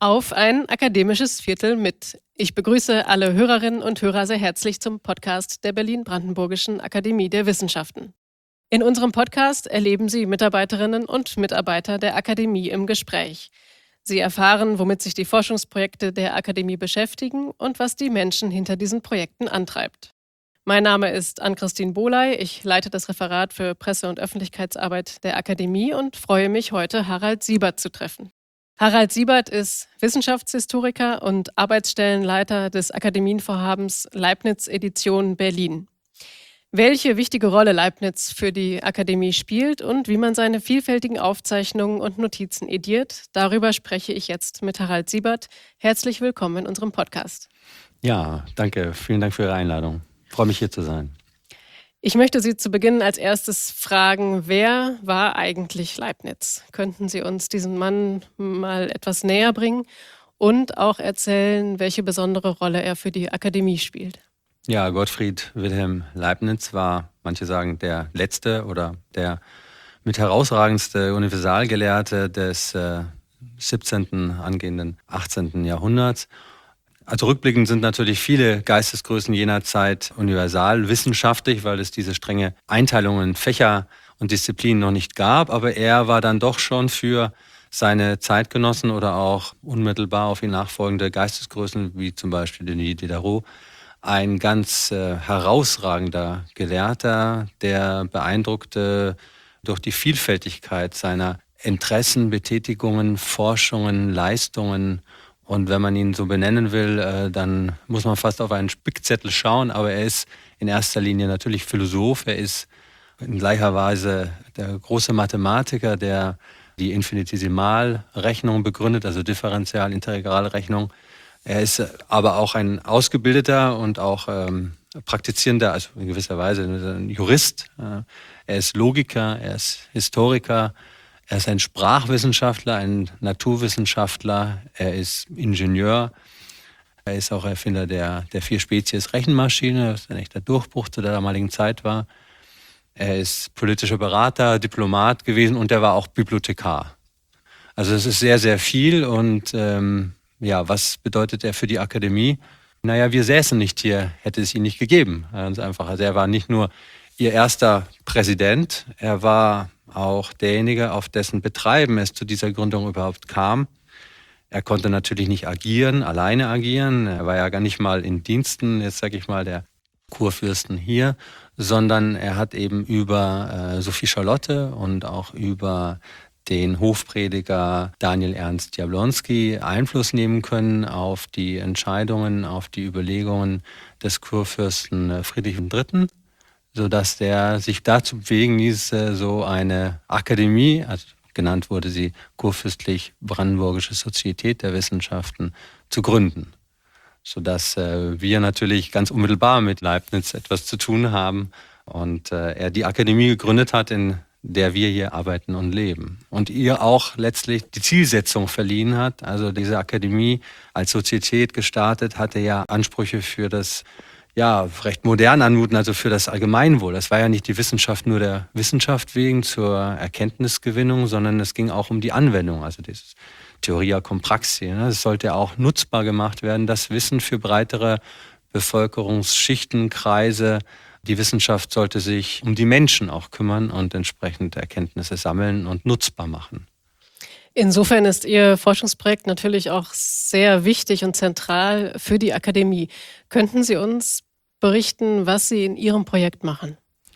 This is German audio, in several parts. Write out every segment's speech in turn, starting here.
auf ein akademisches Viertel mit. Ich begrüße alle Hörerinnen und Hörer sehr herzlich zum Podcast der Berlin-Brandenburgischen Akademie der Wissenschaften. In unserem Podcast erleben Sie Mitarbeiterinnen und Mitarbeiter der Akademie im Gespräch. Sie erfahren, womit sich die Forschungsprojekte der Akademie beschäftigen und was die Menschen hinter diesen Projekten antreibt. Mein Name ist Ann-Christine Bohley, ich leite das Referat für Presse- und Öffentlichkeitsarbeit der Akademie und freue mich, heute Harald Siebert zu treffen. Harald Siebert ist Wissenschaftshistoriker und Arbeitsstellenleiter des Akademienvorhabens Leibniz Edition Berlin. Welche wichtige Rolle Leibniz für die Akademie spielt und wie man seine vielfältigen Aufzeichnungen und Notizen ediert, darüber spreche ich jetzt mit Harald Siebert. Herzlich willkommen in unserem Podcast. Ja, danke. Vielen Dank für Ihre Einladung. Ich freue mich, hier zu sein. Ich möchte Sie zu Beginn als erstes fragen, wer war eigentlich Leibniz? Könnten Sie uns diesen Mann mal etwas näher bringen und auch erzählen, welche besondere Rolle er für die Akademie spielt? Ja, Gottfried Wilhelm Leibniz war, manche sagen, der letzte oder der mit herausragendste Universalgelehrte des 17., angehenden 18. Jahrhunderts. Also rückblickend sind natürlich viele Geistesgrößen jener Zeit universal wissenschaftlich, weil es diese strenge Einteilung in Fächer und Disziplinen noch nicht gab. Aber er war dann doch schon für seine Zeitgenossen oder auch unmittelbar auf ihn nachfolgende Geistesgrößen, wie zum Beispiel Denis Diderot, ein ganz herausragender Gelehrter, der beeindruckte durch die Vielfältigkeit seiner Interessen, Betätigungen, Forschungen, Leistungen. Und wenn man ihn so benennen will, dann muss man fast auf einen Spickzettel schauen. Aber er ist in erster Linie natürlich Philosoph. Er ist in gleicher Weise der große Mathematiker, der die Infinitesimalrechnung begründet, also Differential-Integralrechnung. Er ist aber auch ein ausgebildeter und auch praktizierender, also in gewisser Weise ein Jurist. Er ist Logiker, er ist Historiker. Er ist ein Sprachwissenschaftler, ein Naturwissenschaftler, er ist Ingenieur, er ist auch Erfinder der 4-Spezies-Rechenmaschine, was ein echter Durchbruch zu der damaligen Zeit war. Er ist politischer Berater, Diplomat gewesen und er war auch Bibliothekar. Also es ist sehr, sehr viel und was bedeutet er für die Akademie? Naja, wir säßen nicht hier, hätte es ihn nicht gegeben. Ganz einfach. Also er war nicht nur ihr erster Präsident, er war auch derjenige, auf dessen Betreiben es zu dieser Gründung überhaupt kam. Er konnte natürlich nicht alleine agieren. Er war ja gar nicht mal in Diensten, jetzt sage ich mal, der Kurfürsten hier, sondern er hat eben über Sophie Charlotte und auch über den Hofprediger Daniel Ernst Jablonski Einfluss nehmen können auf die Entscheidungen, auf die Überlegungen des Kurfürsten Friedrich III., sodass der sich dazu bewegen ließ, so eine Akademie, also genannt wurde sie Kurfürstlich Brandenburgische Sozietät der Wissenschaften, zu gründen. Sodass wir natürlich ganz unmittelbar mit Leibniz etwas zu tun haben und er die Akademie gegründet hat, in der wir hier arbeiten und leben. Und ihr auch letztlich die Zielsetzung verliehen hat. Also diese Akademie als Sozietät gestartet, hatte ja Ansprüche für das recht modern anmuten, also für das Allgemeinwohl. Das war ja nicht die Wissenschaft nur der Wissenschaft wegen zur Erkenntnisgewinnung, sondern es ging auch um die Anwendung, also dieses Theoria cum praxi. Es sollte auch nutzbar gemacht werden, das Wissen für breitere Bevölkerungsschichten, Kreise. Die Wissenschaft sollte sich um die Menschen auch kümmern und entsprechend Erkenntnisse sammeln und nutzbar machen. Insofern ist Ihr Forschungsprojekt natürlich auch sehr wichtig und zentral für die Akademie. Könnten Sie uns berichten, was Sie in Ihrem Projekt machen?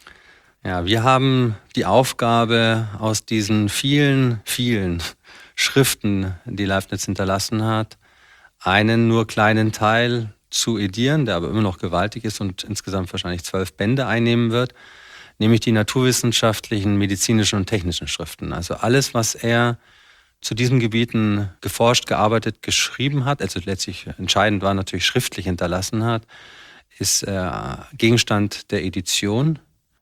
Ja, wir haben die Aufgabe, aus diesen vielen, vielen Schriften, die Leibniz hinterlassen hat, einen nur kleinen Teil zu edieren, der aber immer noch gewaltig ist und insgesamt wahrscheinlich 12 Bände einnehmen wird, nämlich die naturwissenschaftlichen, medizinischen und technischen Schriften. Also alles, was er zu diesen Gebieten geforscht, gearbeitet, geschrieben hat, also letztlich entscheidend war, natürlich schriftlich hinterlassen hat, ist Gegenstand der Edition.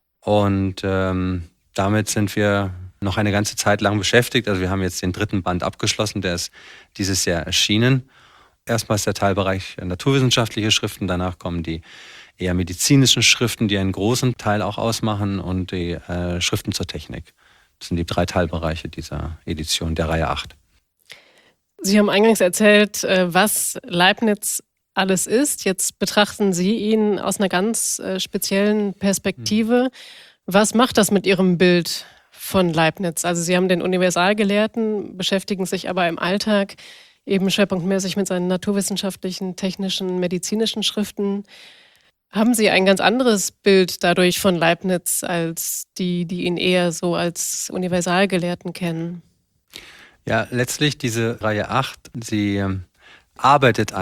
Und damit sind wir noch eine ganze Zeit lang beschäftigt. Also wir haben jetzt den 3. Band abgeschlossen, der ist dieses Jahr erschienen. Erstmal ist der Teilbereich naturwissenschaftliche Schriften, danach kommen die eher medizinischen Schriften, die einen großen Teil auch ausmachen, und die Schriften zur Technik. Das sind die 3 Teilbereiche dieser Edition der Reihe 8. Sie haben eingangs erzählt, was Leibniz alles ist. Jetzt betrachten Sie ihn aus einer ganz speziellen Mhm. Perspektive. Was macht das mit Ihrem Bild von Leibniz? Also Sie haben den Universalgelehrten, beschäftigen sich aber im Alltag eben schwerpunktmäßig mit seinen naturwissenschaftlichen, technischen, medizinischen Schriften. Haben Sie ein ganz anderes Bild dadurch von Leibniz als die, die ihn eher so als Universalgelehrten kennen? Ja, letztlich diese Reihe 8, sie arbeitet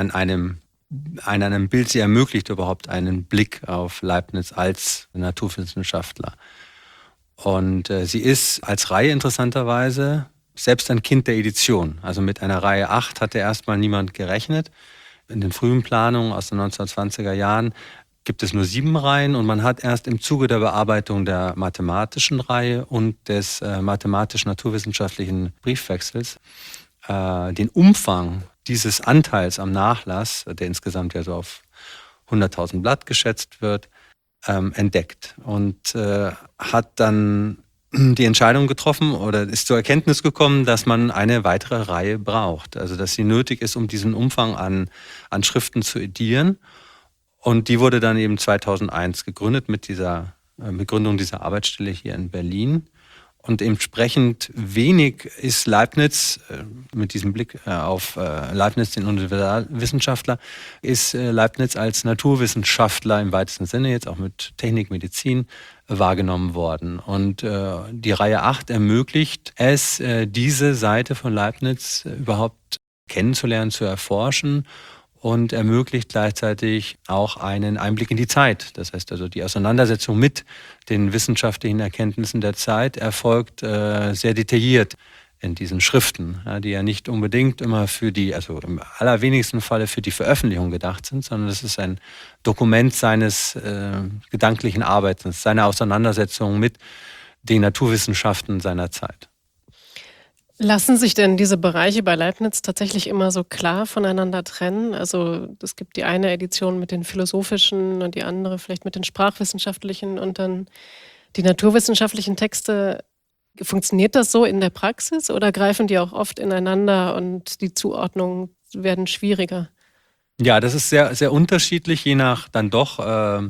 an einem Bild, sie ermöglicht überhaupt einen Blick auf Leibniz als Naturwissenschaftler. Und sie ist als Reihe interessanterweise selbst ein Kind der Edition. Also mit einer Reihe 8 hatte erstmal niemand gerechnet. In den frühen Planungen aus den 1920er Jahren gibt es nur 7 Reihen und man hat erst im Zuge der Bearbeitung der mathematischen Reihe und des mathematisch-naturwissenschaftlichen Briefwechsels den Umfang dieses Anteils am Nachlass, der insgesamt ja so auf 100.000 Blatt geschätzt wird, entdeckt und hat dann die Entscheidung getroffen oder ist zur Erkenntnis gekommen, dass man eine weitere Reihe braucht. Also dass sie nötig ist, um diesen Umfang an Schriften zu edieren. Und die wurde dann eben 2001 gegründet mit dieser Begründung dieser Arbeitsstelle hier in Berlin. Und entsprechend wenig ist Leibniz, mit diesem Blick auf Leibniz, den Universalwissenschaftler, ist Leibniz als Naturwissenschaftler im weitesten Sinne, jetzt auch mit Technik, Medizin, wahrgenommen worden. Und die Reihe 8 ermöglicht es, diese Seite von Leibniz überhaupt kennenzulernen, zu erforschen und ermöglicht gleichzeitig auch einen Einblick in die Zeit. Das heißt also, die Auseinandersetzung mit den wissenschaftlichen Erkenntnissen der Zeit erfolgt sehr detailliert in diesen Schriften, ja, die ja nicht unbedingt immer also im allerwenigsten Falle für die Veröffentlichung gedacht sind, sondern es ist ein Dokument seines gedanklichen Arbeitens, seiner Auseinandersetzung mit den Naturwissenschaften seiner Zeit. Lassen sich denn diese Bereiche bei Leibniz tatsächlich immer so klar voneinander trennen? Also es gibt die eine Edition mit den philosophischen und die andere vielleicht mit den sprachwissenschaftlichen und dann die naturwissenschaftlichen Texte. Funktioniert das so in der Praxis oder greifen die auch oft ineinander und die Zuordnungen werden schwieriger? Ja, das ist sehr, sehr unterschiedlich, je nach dann doch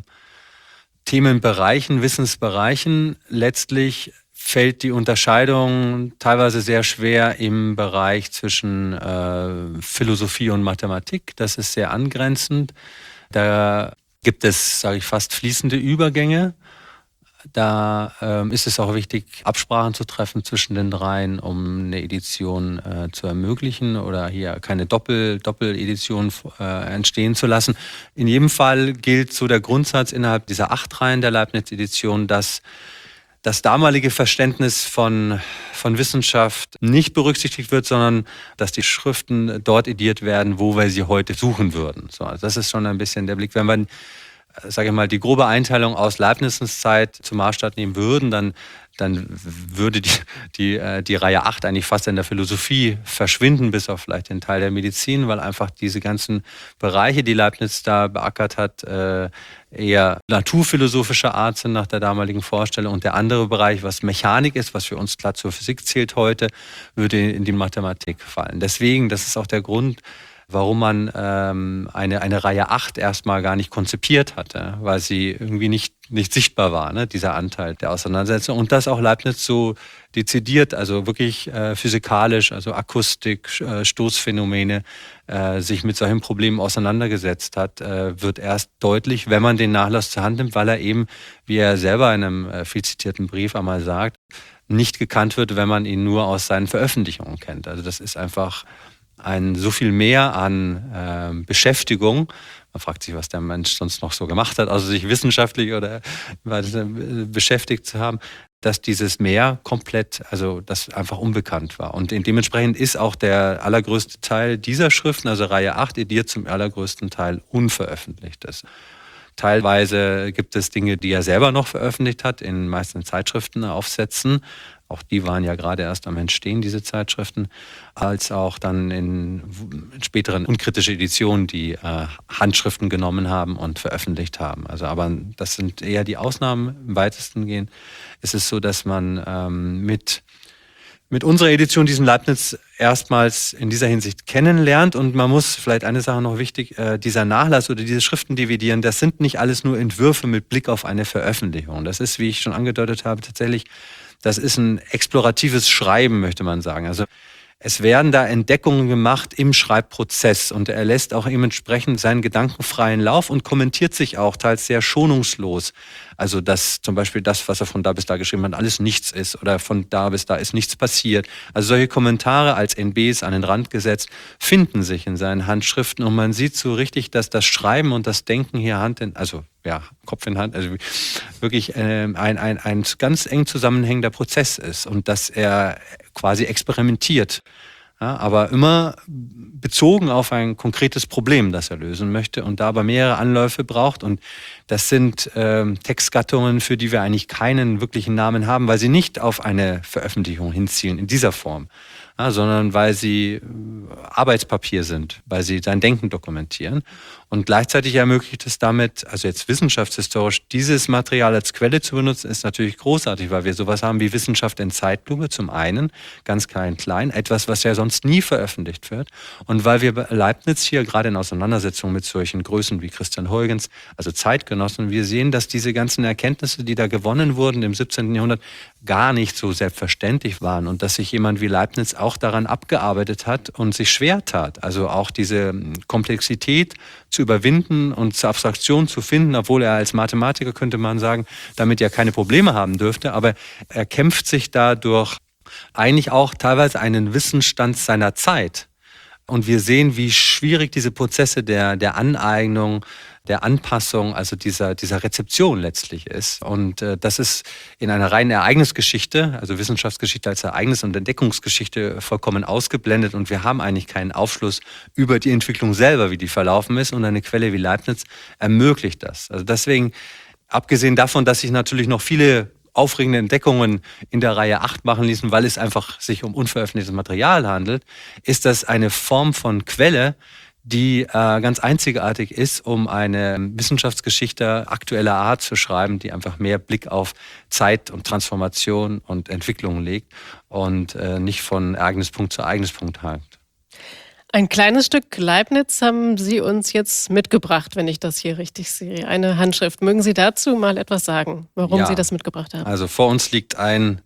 Themenbereichen, Wissensbereichen. Letztlich fällt die Unterscheidung teilweise sehr schwer im Bereich zwischen Philosophie und Mathematik. Das ist sehr angrenzend. Da gibt es, sage ich, fast fließende Übergänge. Da ist es auch wichtig, Absprachen zu treffen zwischen den dreien, um eine Edition zu ermöglichen oder hier keine Doppeledition entstehen zu lassen. In jedem Fall gilt so der Grundsatz innerhalb dieser 8 Reihen der Leibniz-Edition, dass das damalige Verständnis von Wissenschaft nicht berücksichtigt wird, sondern dass die Schriften dort ediert werden, wo wir sie heute suchen würden. So, also das ist schon ein bisschen der Blick. Wenn wir, sage ich mal, die grobe Einteilung aus Leibnizens Zeit zum Maßstab nehmen würden, dann würde die Reihe 8 eigentlich fast in der Philosophie verschwinden, bis auf vielleicht den Teil der Medizin, weil einfach diese ganzen Bereiche, die Leibniz da beackert hat, eher naturphilosophischer Art sind nach der damaligen Vorstellung. Und der andere Bereich, was Mechanik ist, was für uns klar zur Physik zählt heute, würde in die Mathematik fallen. Deswegen, das ist auch der Grund, warum man eine Reihe 8 erstmal gar nicht konzipiert hatte, weil sie irgendwie nicht sichtbar war, ne, dieser Anteil der Auseinandersetzung. Und dass auch Leibniz so dezidiert, also wirklich physikalisch, also Akustik, Stoßphänomene, sich mit solchen Problemen auseinandergesetzt hat, wird erst deutlich, wenn man den Nachlass zur Hand nimmt, weil er eben, wie er selber in einem viel zitierten Brief einmal sagt, nicht gekannt wird, wenn man ihn nur aus seinen Veröffentlichungen kennt. Also das ist einfach so viel mehr an Beschäftigung. Man fragt sich, was der Mensch sonst noch so gemacht hat, also sich wissenschaftlich oder beschäftigt zu haben, dass dieses Mehr komplett, also das einfach unbekannt war. Und dementsprechend ist auch der allergrößte Teil dieser Schriften, also Reihe 8, ediert zum allergrößten Teil unveröffentlicht ist. Teilweise gibt es Dinge, die er selber noch veröffentlicht hat, in meisten Zeitschriften Aufsätzen. Auch die waren ja gerade erst am Entstehen, diese Zeitschriften, als auch dann in späteren unkritische Editionen, die Handschriften genommen haben und veröffentlicht haben. Also, aber das sind eher die Ausnahmen. Im weitesten gehen ist es so, dass man mit mit unserer Edition diesen Leibniz erstmals in dieser Hinsicht kennenlernt. Und man muss vielleicht eine Sache noch wichtig, dieser Nachlass oder diese Schriften dividieren, das sind nicht alles nur Entwürfe mit Blick auf eine Veröffentlichung. Das ist, wie ich schon angedeutet habe, tatsächlich, das ist ein exploratives Schreiben, möchte man sagen. Also es werden da Entdeckungen gemacht im Schreibprozess und er lässt auch entsprechend seinen gedankenfreien Lauf und kommentiert sich auch teils sehr schonungslos. Also dass zum Beispiel das, was er von da bis da geschrieben hat, alles nichts ist oder von da bis da ist nichts passiert. Also solche Kommentare als NBs an den Rand gesetzt finden sich in seinen Handschriften und man sieht so richtig, dass das Schreiben und das Denken hier Kopf in Hand, also wirklich ein ganz eng zusammenhängender Prozess ist und dass er quasi experimentiert. Ja, aber immer bezogen auf ein konkretes Problem, das er lösen möchte und da aber mehrere Anläufe braucht. Und das sind Textgattungen, für die wir eigentlich keinen wirklichen Namen haben, weil sie nicht auf eine Veröffentlichung hinzielen in dieser Form, sondern weil sie Arbeitspapier sind, weil sie sein Denken dokumentieren. Und gleichzeitig ermöglicht es damit, also jetzt wissenschaftshistorisch, dieses Material als Quelle zu benutzen, ist natürlich großartig, weil wir sowas haben wie Wissenschaft in Zeitlupe zum einen, ganz klein, etwas, was ja sonst nie veröffentlicht wird. Und weil wir bei Leibniz hier gerade in Auseinandersetzungen mit solchen Größen wie Christian Huygens, also Zeitgenossen, wir sehen, dass diese ganzen Erkenntnisse, die da gewonnen wurden im 17. Jahrhundert, gar nicht so selbstverständlich waren und dass sich jemand wie Leibniz auch daran abgearbeitet hat und sich schwer tat. Also auch diese Komplexität zu überwinden und zur Abstraktion zu finden, obwohl er als Mathematiker, könnte man sagen, damit ja keine Probleme haben dürfte. Aber er kämpft sich dadurch eigentlich auch teilweise einen Wissensstand seiner Zeit. Und wir sehen, wie schwierig diese Prozesse der Aneignung, der Anpassung, also dieser Rezeption letztlich ist. Und das ist in einer reinen Ereignisgeschichte, also Wissenschaftsgeschichte als Ereignis- und Entdeckungsgeschichte vollkommen ausgeblendet. Und wir haben eigentlich keinen Aufschluss über die Entwicklung selber, wie die verlaufen ist. Und eine Quelle wie Leibniz ermöglicht das. Also deswegen, abgesehen davon, dass sich natürlich noch viele aufregende Entdeckungen in der Reihe 8 machen ließen, weil es einfach sich um unveröffentlichtes Material handelt, ist das eine Form von Quelle, die ganz einzigartig ist, um eine Wissenschaftsgeschichte aktueller Art zu schreiben, die einfach mehr Blick auf Zeit und Transformation und Entwicklung legt und nicht von Ereignispunkt zu Ereignispunkt hakt. Ein kleines Stück Leibniz haben Sie uns jetzt mitgebracht, wenn ich das hier richtig sehe. Eine Handschrift. Mögen Sie dazu mal etwas sagen, warum Sie das mitgebracht haben? Also vor uns liegt ein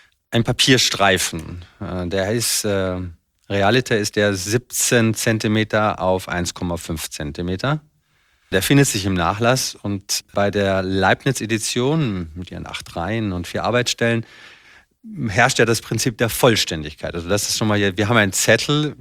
Papierstreifen. Der heißt Realiter ist der 17 Zentimeter auf 1,5 Zentimeter. Der findet sich im Nachlass und bei der Leibniz-Edition mit ihren 8 Reihen und 4 Arbeitsstellen herrscht ja das Prinzip der Vollständigkeit. Also das ist schon mal hier, wir haben einen Zettel,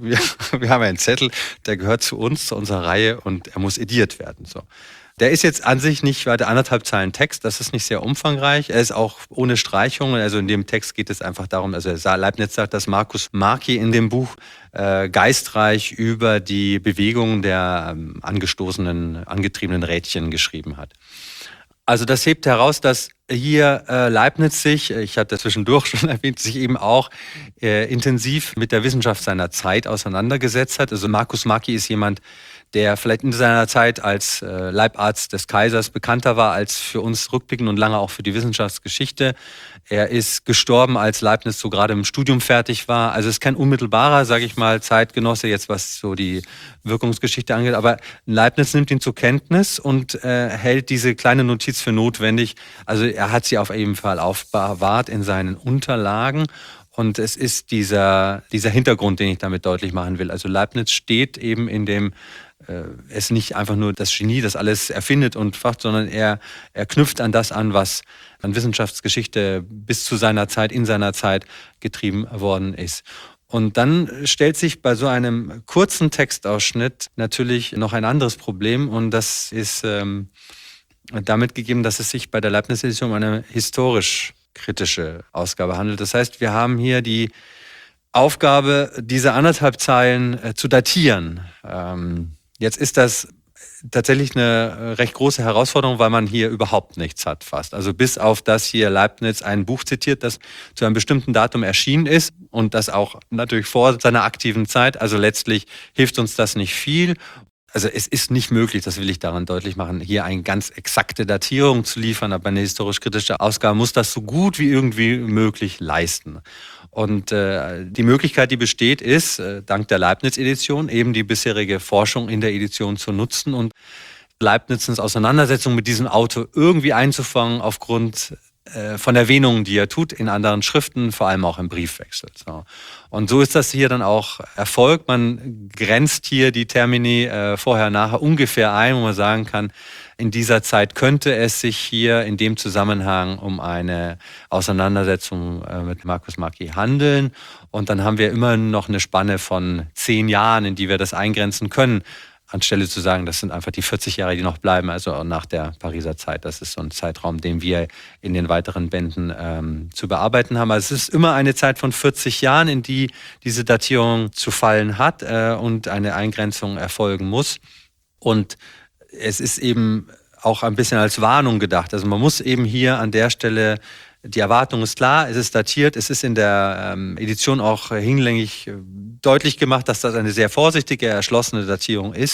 der gehört zu uns, zu unserer Reihe und er muss ediert werden. So. Der ist jetzt an sich nicht weiter 1,5 Zeilen Text, das ist nicht sehr umfangreich. Er ist auch ohne Streichungen, also in dem Text geht es einfach darum, also Leibniz sagt, dass Marcus Marci in dem Buch geistreich über die Bewegung der angetriebenen Rädchen geschrieben hat. Also das hebt heraus, dass hier Leibniz sich, ich hatte zwischendurch schon erwähnt, sich eben auch intensiv mit der Wissenschaft seiner Zeit auseinandergesetzt hat. Also Marcus Marci ist jemand, der vielleicht in seiner Zeit als Leibarzt des Kaisers bekannter war als für uns rückblickend und lange auch für die Wissenschaftsgeschichte. Er ist gestorben, als Leibniz so gerade im Studium fertig war. Also es ist kein unmittelbarer, sage ich mal, Zeitgenosse, jetzt was so die Wirkungsgeschichte angeht. Aber Leibniz nimmt ihn zur Kenntnis und hält diese kleine Notiz für notwendig. Also er hat sie auf jeden Fall aufbewahrt in seinen Unterlagen. Und es ist dieser Hintergrund, den ich damit deutlich machen will. Also Leibniz steht eben in dem, es nicht einfach nur das Genie, das alles erfindet und facht, sondern er knüpft an das an, was an Wissenschaftsgeschichte bis zu seiner Zeit, in seiner Zeit getrieben worden ist. Und dann stellt sich bei so einem kurzen Textausschnitt natürlich noch ein anderes Problem und das ist damit gegeben, dass es sich bei der Leibniz-Edition um eine historisch-kritische Ausgabe handelt. Das heißt, wir haben hier die Aufgabe, diese 1,5 Zeilen zu datieren. Jetzt ist das tatsächlich eine recht große Herausforderung, weil man hier überhaupt nichts hat fast. Also bis auf das hier Leibniz ein Buch zitiert, das zu einem bestimmten Datum erschienen ist und das auch natürlich vor seiner aktiven Zeit. Also letztlich hilft uns das nicht viel. Also es ist nicht möglich, das will ich daran deutlich machen, hier eine ganz exakte Datierung zu liefern, aber eine historisch-kritische Ausgabe muss das so gut wie irgendwie möglich leisten. Und die Möglichkeit, die besteht, ist, dank der Leibniz-Edition, eben die bisherige Forschung in der Edition zu nutzen und Leibnizens Auseinandersetzung mit diesem Autor irgendwie einzufangen aufgrund von Erwähnungen, die er tut in anderen Schriften, vor allem auch im Briefwechsel. So. Und so ist das hier dann auch erfolgt. Man grenzt hier die Termini vorher, nachher ungefähr ein, wo man sagen kann, in dieser Zeit könnte es sich hier in dem Zusammenhang um eine Auseinandersetzung mit Marcus Marci handeln. Und dann haben wir immer noch eine Spanne von 10 Jahren, in die wir das eingrenzen können. Anstelle zu sagen, das sind einfach die 40 Jahre, die noch bleiben, also nach der Pariser Zeit. Das ist so ein Zeitraum, den wir in den weiteren Bänden zu bearbeiten haben. Also es ist immer eine Zeit von 40 Jahren, in die diese Datierung zu fallen hat und eine Eingrenzung erfolgen muss. Und es ist eben auch ein bisschen als Warnung gedacht. Also man muss eben hier an der Stelle, die Erwartung ist klar, es ist datiert, es ist in der Edition auch hinlänglich deutlich gemacht, dass das eine sehr vorsichtige, erschlossene Datierung ist.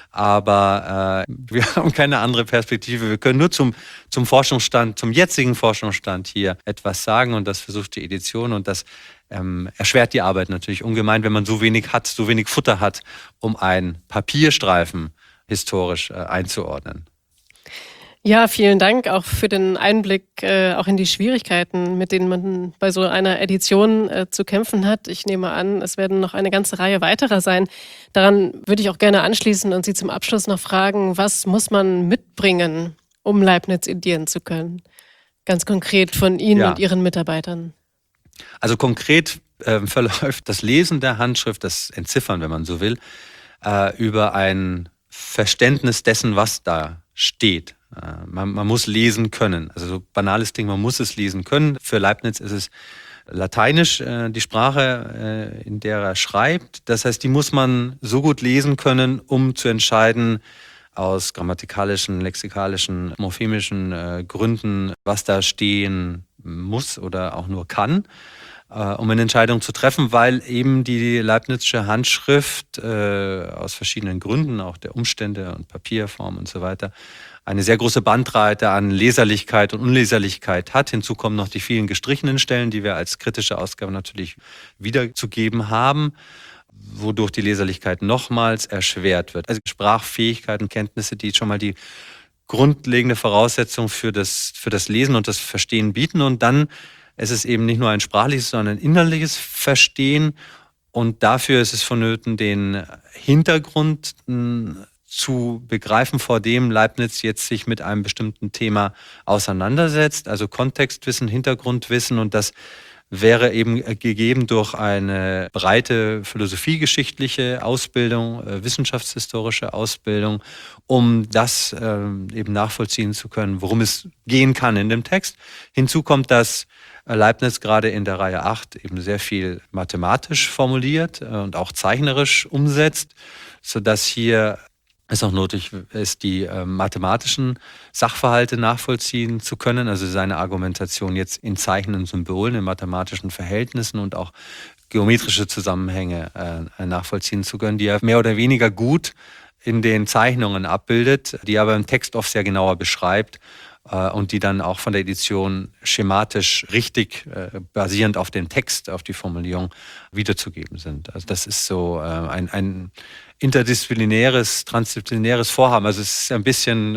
Aber wir haben keine andere Perspektive. Wir können nur zum Forschungsstand, zum jetzigen Forschungsstand hier etwas sagen und das versucht die Edition und das erschwert die Arbeit natürlich ungemein, wenn man so wenig hat, so wenig Futter hat, um einen Papierstreifen historisch einzuordnen. Ja, vielen Dank auch für den Einblick auch in die Schwierigkeiten, mit denen man bei so einer Edition zu kämpfen hat. Ich nehme an, es werden noch eine ganze Reihe weiterer sein. Daran würde ich auch gerne anschließen und Sie zum Abschluss noch fragen, was muss man mitbringen, um Leibniz edieren zu können? Ganz konkret von Ihnen und Ihren Mitarbeitern. Also konkret verläuft das Lesen der Handschrift, das Entziffern, wenn man so will, über ein Verständnis dessen, was da steht. Man muss lesen können. Also so banales Ding, man muss es lesen können. Für Leibniz ist es Lateinisch, die Sprache, in der er schreibt. Das heißt, die muss man so gut lesen können, um zu entscheiden, aus grammatikalischen, lexikalischen, morphemischen Gründen, was da stehen muss oder auch nur kann, um eine Entscheidung zu treffen, weil eben die Leibnizsche Handschrift aus verschiedenen Gründen, auch der Umstände und Papierform und so weiter, eine sehr große Bandbreite an Leserlichkeit und Unleserlichkeit hat. Hinzu kommen noch die vielen gestrichenen Stellen, die wir als kritische Ausgabe natürlich wiederzugeben haben, wodurch die Leserlichkeit nochmals erschwert wird. Also Sprachfähigkeiten, Kenntnisse, die schon mal die grundlegende Voraussetzung für das Lesen und das Verstehen bieten. Und dann ist es eben nicht nur ein sprachliches, sondern ein innerliches Verstehen. Und dafür ist es vonnöten, den Hintergrund zu begreifen, vor dem Leibniz jetzt sich mit einem bestimmten Thema auseinandersetzt. Also Kontextwissen, Hintergrundwissen, und das wäre eben gegeben durch eine breite philosophiegeschichtliche Ausbildung, wissenschaftshistorische Ausbildung, um das eben nachvollziehen zu können, worum es gehen kann in dem Text. Hinzu kommt, dass Leibniz gerade in der Reihe 8 eben sehr viel mathematisch formuliert und auch zeichnerisch umsetzt, sodass hier es auch nötig ist, die mathematischen Sachverhalte nachvollziehen zu können, also seine Argumentation jetzt in zeichnenden Symbolen, in mathematischen Verhältnissen und auch geometrische Zusammenhänge nachvollziehen zu können, die er mehr oder weniger gut in den Zeichnungen abbildet, die aber im Text oft sehr genauer beschreibt und die dann auch von der Edition schematisch richtig basierend auf den Text, auf die Formulierung wiederzugeben sind. Also das ist so ein interdisziplinäres, transdisziplinäres Vorhaben. Also es ist ein bisschen,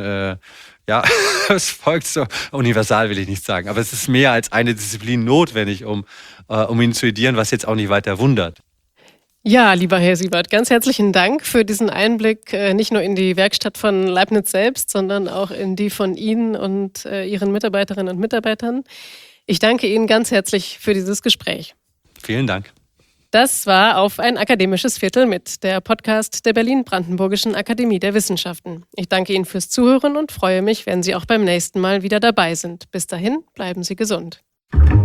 es folgt so, universal will ich nicht sagen, aber es ist mehr als eine Disziplin notwendig, um ihn zu edieren, was jetzt auch nicht weiter wundert. Ja, lieber Herr Siebert, ganz herzlichen Dank für diesen Einblick, nicht nur in die Werkstatt von Leibniz selbst, sondern auch in die von Ihnen und Ihren Mitarbeiterinnen und Mitarbeitern. Ich danke Ihnen ganz herzlich für dieses Gespräch. Vielen Dank. Das war Auf ein akademisches Viertel mit, der Podcast der Berlin-Brandenburgischen Akademie der Wissenschaften. Ich danke Ihnen fürs Zuhören und freue mich, wenn Sie auch beim nächsten Mal wieder dabei sind. Bis dahin, bleiben Sie gesund.